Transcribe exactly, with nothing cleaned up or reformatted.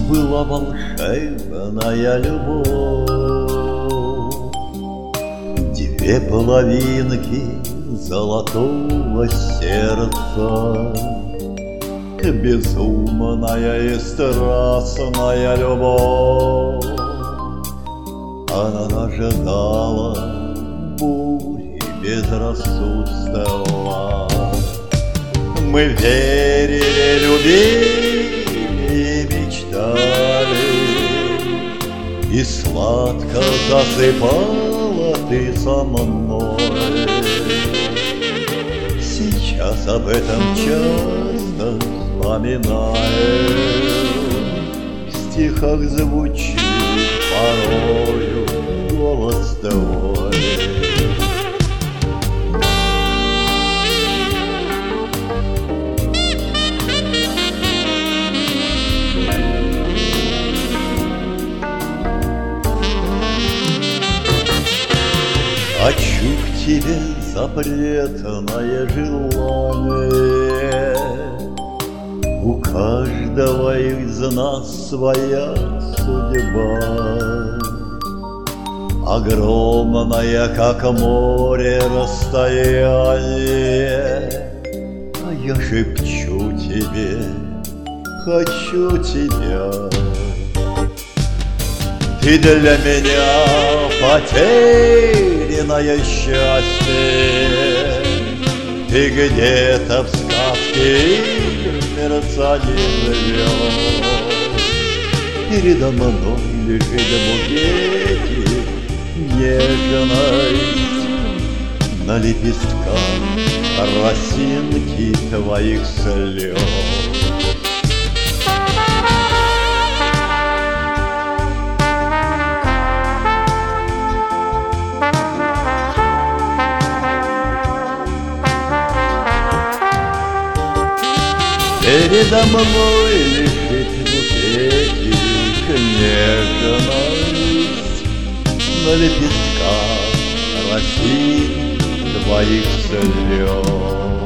Была волшебная любовь, две половинки золотого сердца, безумная и страстная любовь. Она ожидала бури безрассудства. Мы верили, любили и мечтали, и сладко засыпала ты со мной. Сейчас об этом часто вспоминаем, в стихах звучит порою голос твой. Хочу к тебе запретное желание, у каждого из нас своя судьба, огромное, как море, расстояние. А я шепчу тебе, хочу тебя. Ты для меня потерянное счастье, ты где-то в сказке мерцание звезд. Передо мной лежит букетик нежность, на лепестках росинки твоих слез. Передо мной лежит букетик нежность, на лепестках росин твоих слез.